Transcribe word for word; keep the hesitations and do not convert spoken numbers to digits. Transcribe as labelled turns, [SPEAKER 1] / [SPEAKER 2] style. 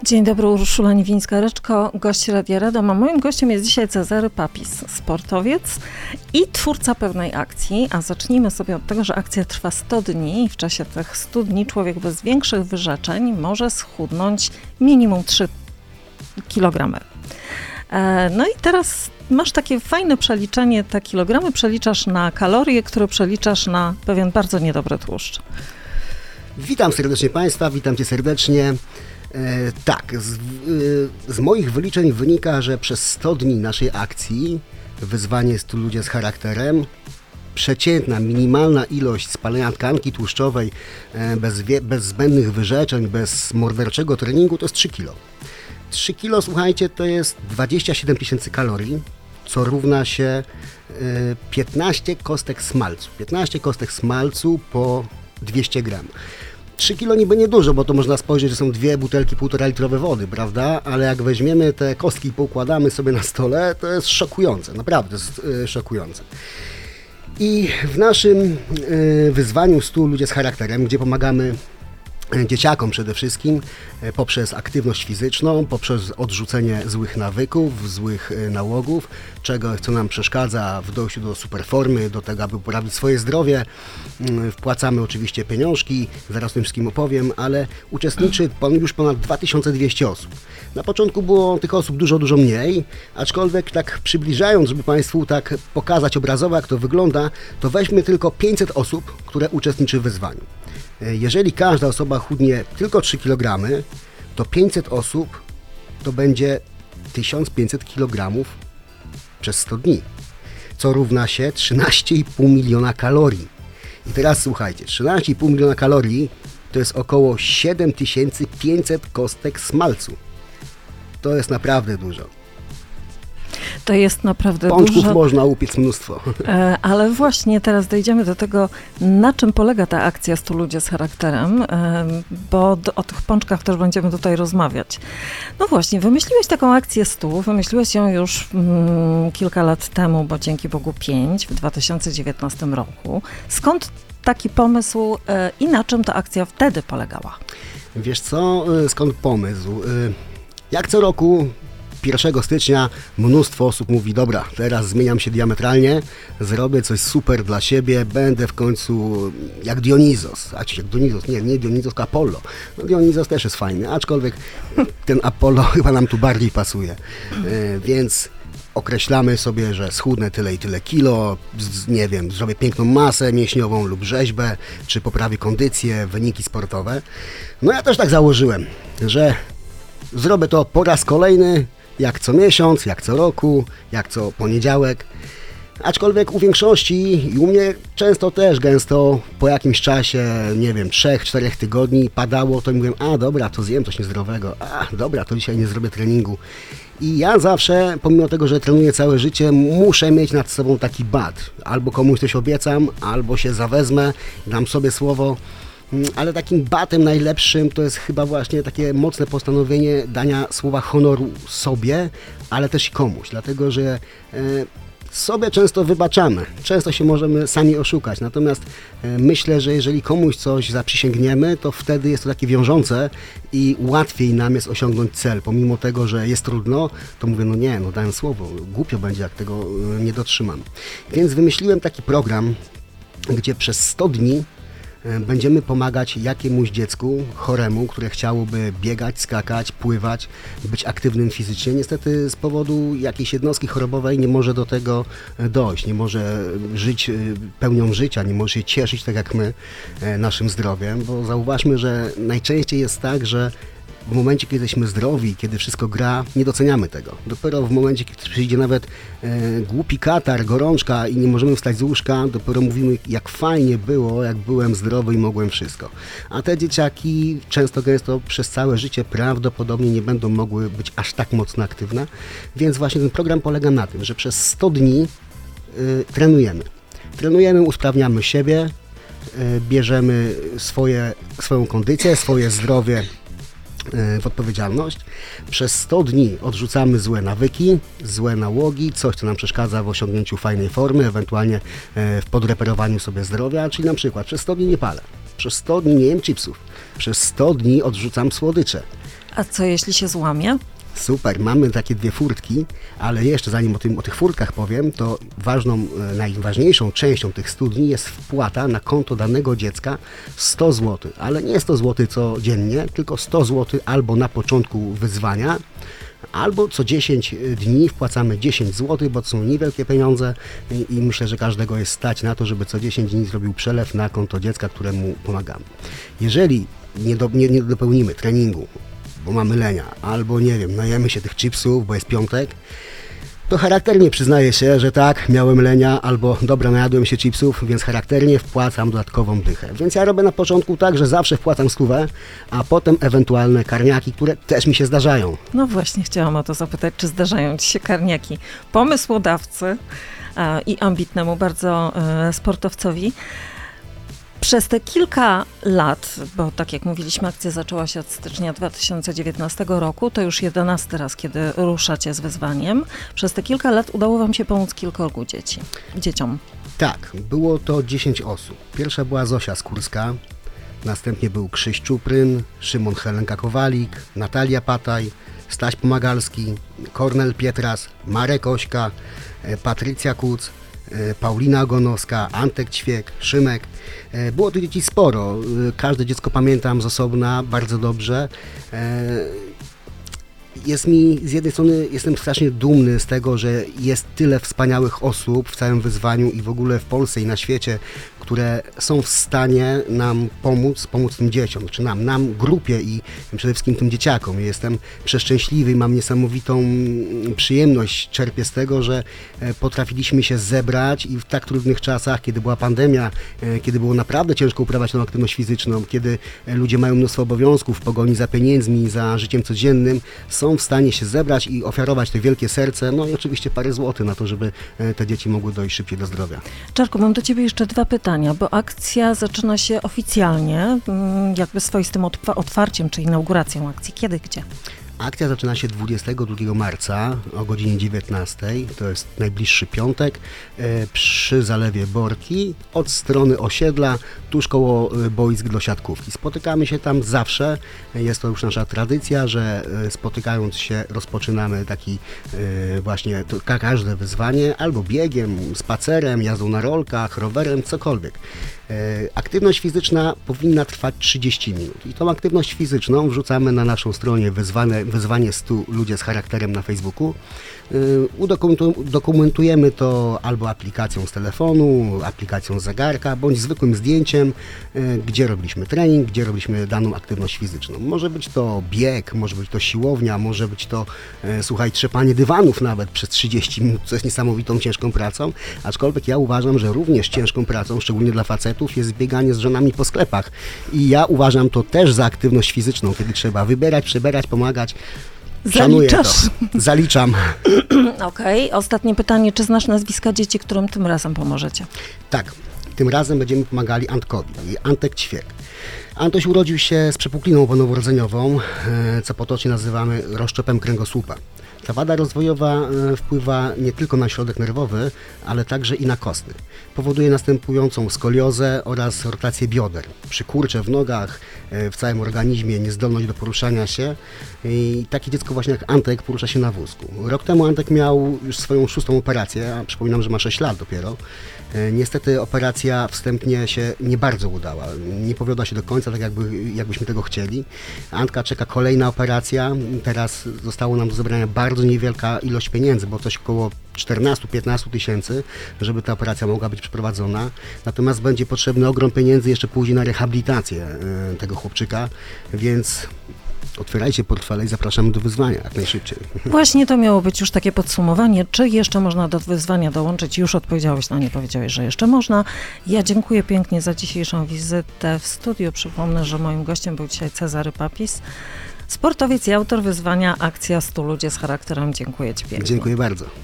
[SPEAKER 1] Dzień dobry, Urszula Niwińska-Ryczko, gość Radia Radom, a moim gościem jest dzisiaj Cezary Papis, sportowiec i twórca pewnej akcji, a zacznijmy sobie od tego, że akcja trwa sto dni i w czasie tych stu dni człowiek bez większych wyrzeczeń może schudnąć minimum trzy kilogramy. No i teraz masz takie fajne przeliczenie, te kilogramy przeliczasz na kalorie, które przeliczasz na pewien bardzo niedobry tłuszcz.
[SPEAKER 2] Witam serdecznie Państwa, witam Cię serdecznie. E, tak, z, e, z moich wyliczeń wynika, że przez sto dni naszej akcji wyzwanie stu ludzie z charakterem, przeciętna, minimalna ilość spalenia tkanki tłuszczowej e, bez, wie, bez zbędnych wyrzeczeń, bez morderczego treningu to jest trzy kilo. trzy kilo, słuchajcie, to jest dwadzieścia siedem tysięcy kalorii, co równa się e, piętnaście kostek smalcu. piętnaście kostek smalcu po dwieście gram. trzy kilo niby niedużo, bo to można spojrzeć, że są dwie butelki półtora litrowe wody, prawda? Ale jak weźmiemy te kostki i poukładamy sobie na stole, to jest szokujące, naprawdę jest y, szokujące. I w naszym y, wyzwaniu stu ludzie z charakterem, gdzie pomagamy dzieciakom przede wszystkim poprzez aktywność fizyczną, poprzez odrzucenie złych nawyków, złych nałogów, czego co nam przeszkadza w dojściu do superformy, do tego, aby poprawić swoje zdrowie. Wpłacamy oczywiście pieniążki, zaraz o tym wszystkim opowiem, ale uczestniczy już ponad dwa tysiące dwieście osób. Na początku było tych osób dużo, dużo mniej, aczkolwiek tak przybliżając, żeby Państwu tak pokazać obrazowo, jak to wygląda, to weźmy tylko pięćset osób, które uczestniczy w wyzwaniu. Jeżeli każda osoba chudnie tylko trzy kilogramy, to pięćset osób to będzie tysiąc pięćset kilogramów przez sto dni, co równa się trzynaście i pół miliona kalorii. I teraz słuchajcie, trzynaście i pół miliona kalorii to jest około siedem tysięcy pięćset kostek smalcu. To jest naprawdę dużo.
[SPEAKER 1] To jest naprawdę
[SPEAKER 2] Pączków
[SPEAKER 1] dużo.
[SPEAKER 2] można upiec mnóstwo.
[SPEAKER 1] E, ale właśnie teraz dojdziemy do tego, na czym polega ta akcja stu ludzie z charakterem, e, bo do, o tych pączkach też będziemy tutaj rozmawiać. No właśnie, wymyśliłeś taką akcję stu, wymyśliłeś ją już mm, kilka lat temu, bo dzięki Bogu pięć, w dwa tysiące dziewiętnastym roku. Skąd taki pomysł e, i na czym ta akcja wtedy polegała?
[SPEAKER 2] Wiesz co, skąd pomysł? Jak co roku pierwszego stycznia mnóstwo osób mówi, dobra, teraz zmieniam się diametralnie, zrobię coś super dla siebie, będę w końcu jak Dionizos, a jak Dionizos, nie, nie Dionizos, tylko Apollo. No Dionizos też jest fajny, aczkolwiek ten Apollo chyba nam tu bardziej pasuje, e, więc określamy sobie, że schudnę tyle i tyle kilo, z, nie wiem, zrobię piękną masę mięśniową lub rzeźbę, czy poprawię kondycję, wyniki sportowe. No ja też tak założyłem, że zrobię to po raz kolejny, jak co miesiąc, jak co roku, jak co poniedziałek. Aczkolwiek u większości i u mnie często też gęsto po jakimś czasie, nie wiem, trzech, czterech tygodni padało, to i mówiłem, a dobra, to zjem coś niezdrowego, a dobra, to dzisiaj nie zrobię treningu. I ja zawsze, pomimo tego, że trenuję całe życie, muszę mieć nad sobą taki bat. Albo komuś coś obiecam, albo się zawezmę, dam sobie słowo. Ale takim batem najlepszym to jest chyba właśnie takie mocne postanowienie dania słowa honoru sobie, ale też i komuś, dlatego że e, sobie często wybaczamy, często się możemy sami oszukać, natomiast e, myślę, że jeżeli komuś coś zaprzysięgniemy, to wtedy jest to takie wiążące i łatwiej nam jest osiągnąć cel, pomimo tego, że jest trudno, to mówię, no nie, no dałem słowo, głupio będzie, jak tego e, nie dotrzymam. Więc wymyśliłem taki program, gdzie przez sto dni będziemy pomagać jakiemuś dziecku choremu, które chciałoby biegać, skakać, pływać, być aktywnym fizycznie. Niestety z powodu jakiejś jednostki chorobowej nie może do tego dojść, nie może żyć pełnią życia, nie może się cieszyć tak jak my naszym zdrowiem, bo zauważmy, że najczęściej jest tak, że w momencie, kiedy jesteśmy zdrowi, kiedy wszystko gra, nie doceniamy tego. Dopiero w momencie, kiedy przyjdzie nawet e, głupi katar, gorączka i nie możemy wstać z łóżka, dopiero mówimy, jak fajnie było, jak byłem zdrowy i mogłem wszystko. A te dzieciaki często gęsto przez całe życie prawdopodobnie nie będą mogły być aż tak mocno aktywne, więc właśnie ten program polega na tym, że przez sto dni y, trenujemy. Trenujemy, usprawniamy siebie, y, bierzemy swoje, swoją kondycję, swoje zdrowie w odpowiedzialność. Przez sto dni odrzucamy złe nawyki, złe nałogi, coś, co nam przeszkadza w osiągnięciu fajnej formy, ewentualnie w podreperowaniu sobie zdrowia, czyli na przykład przez sto dni nie palę, przez sto dni nie jem chipsów, przez sto dni odrzucam słodycze,
[SPEAKER 1] A co jeśli się złamie?
[SPEAKER 2] Super, mamy takie dwie furtki, ale jeszcze zanim o, tym, o tych furtkach powiem, to ważną, e, najważniejszą częścią tych stu dni jest wpłata na konto danego dziecka sto złotych, ale nie sto złotych codziennie, tylko sto złotych albo na początku wyzwania, albo co dziesięć dni wpłacamy dziesięć złotych, bo to są niewielkie pieniądze i, i myślę, że każdego jest stać na to, żeby co dziesięć dni zrobił przelew na konto dziecka, któremu pomagamy. Jeżeli nie, do, nie, nie dopełnimy treningu, bo mamy lenia, albo nie wiem, najemy się tych chipsów, bo jest piątek, to charakternie przyznaję się, że tak, miałem lenia, albo dobra, najadłem się chipsów, więc charakternie wpłacam dodatkową dychę. Więc ja robię na początku tak, że zawsze wpłacam stówę, a potem ewentualne karniaki, które też mi się zdarzają.
[SPEAKER 1] No właśnie, chciałam o to zapytać, czy zdarzają ci się karniaki pomysłodawcy e, i ambitnemu bardzo e, sportowcowi. Przez te kilka lat, bo tak jak mówiliśmy, akcja zaczęła się od stycznia dwa tysiące dziewiętnastego roku, to już jedenasty raz, kiedy ruszacie z wyzwaniem. Przez te kilka lat udało wam się pomóc kilkorgu dzieci, dzieciom.
[SPEAKER 2] Tak, było to dziesięć osób. Pierwsza była Zosia Skórska, następnie był Krzyś Czupryn, Szymon Helenka-Kowalik, Natalia Pataj, Staś Pomagalski, Kornel Pietras, Marek Ośka, Patrycja Kuc, Paulina Ogonowska, Antek Ćwiek, Szymek. Było tych dzieci sporo. Każde dziecko pamiętam z osobna bardzo dobrze. Jest mi, z jednej strony jestem strasznie dumny z tego, że jest tyle wspaniałych osób w całym wyzwaniu i w ogóle w Polsce i na świecie, które są w stanie nam pomóc, pomóc tym dzieciom, czy nam, nam, grupie i przede wszystkim tym dzieciakom. Jestem przeszczęśliwy i mam niesamowitą przyjemność, czerpię z tego, że potrafiliśmy się zebrać i w tak trudnych czasach, kiedy była pandemia, kiedy było naprawdę ciężko uprawiać tą aktywność fizyczną, kiedy ludzie mają mnóstwo obowiązków w pogoni za pieniędzmi, za życiem codziennym, są w stanie się zebrać i ofiarować te wielkie serce, no i oczywiście parę złotych na to, żeby te dzieci mogły dojść szybciej do zdrowia.
[SPEAKER 1] Czarku, mam do ciebie jeszcze dwa pytania, bo akcja zaczyna się oficjalnie, jakby swoistym otwarciem, czy inauguracją akcji. Kiedy, gdzie?
[SPEAKER 2] Akcja zaczyna się dwudziestego drugiego marca o godzinie dziewiętnastej, to jest najbliższy piątek, przy Zalewie Borki, od strony osiedla, tuż koło boisk do siatkówki. Spotykamy się tam zawsze, jest to już nasza tradycja, że spotykając się rozpoczynamy taki właśnie każde wyzwanie, albo biegiem, spacerem, jazdą na rolkach, rowerem, cokolwiek. Aktywność fizyczna powinna trwać trzydzieści minut i tą aktywność fizyczną wrzucamy na naszą stronę wyzwanie, wyzwanie stu ludzie z charakterem na Facebooku. Udokumentujemy to albo aplikacją z telefonu, aplikacją z zegarka, bądź zwykłym zdjęciem, gdzie robiliśmy trening, gdzie robiliśmy daną aktywność fizyczną. Może być to bieg, może być to siłownia, może być to, słuchaj, trzepanie dywanów nawet przez trzydzieści minut, co jest niesamowitą ciężką pracą, aczkolwiek ja uważam, że również ciężką pracą, szczególnie dla facetów, jest bieganie z żonami po sklepach i ja uważam to też za aktywność fizyczną, kiedy trzeba wybierać, przebierać, pomagać. Szanuję to. Zaliczam.
[SPEAKER 1] Okej, okay. Ostatnie pytanie. Czy znasz nazwiska dzieci, którym tym razem pomożecie?
[SPEAKER 2] Tak. Tym razem będziemy pomagali Antkowi, Antek Ćwiek. Antoś urodził się z przepukliną ponoworodzeniową, co potocznie nazywamy rozszczepem kręgosłupa. Ta wada rozwojowa wpływa nie tylko na środek nerwowy, ale także i na kostny. Powoduje następującą skoliozę oraz rotację bioder, przykurcze w nogach, w całym organizmie, niezdolność do poruszania się. I takie dziecko właśnie jak Antek porusza się na wózku. Rok temu Antek miał już swoją szóstą operację, a przypominam, że ma sześć lat dopiero. Niestety operacja wstępnie się nie bardzo udała. Nie powiodła się do końca, tak jakby, jakbyśmy tego chcieli. Antka czeka kolejna operacja. Teraz zostało nam do zebrania bardzo niewielka ilość pieniędzy, bo coś około czternaście do piętnastu tysięcy, żeby ta operacja mogła być przeprowadzona. Natomiast będzie potrzebny ogrom pieniędzy jeszcze później na rehabilitację tego chłopczyka, więc otwierajcie portfele i zapraszamy do wyzwania jak najszybciej.
[SPEAKER 1] Właśnie to miało być już takie podsumowanie. Czy jeszcze można do wyzwania dołączyć? Już odpowiedziałeś na nie, powiedziałeś, że jeszcze można. Ja dziękuję pięknie za dzisiejszą wizytę w studiu. Przypomnę, że moim gościem był dzisiaj Cezary Papis, sportowiec i autor wyzwania Akcja stu ludzie z charakterem. Dziękuję ci pięknie.
[SPEAKER 2] Dziękuję bardzo.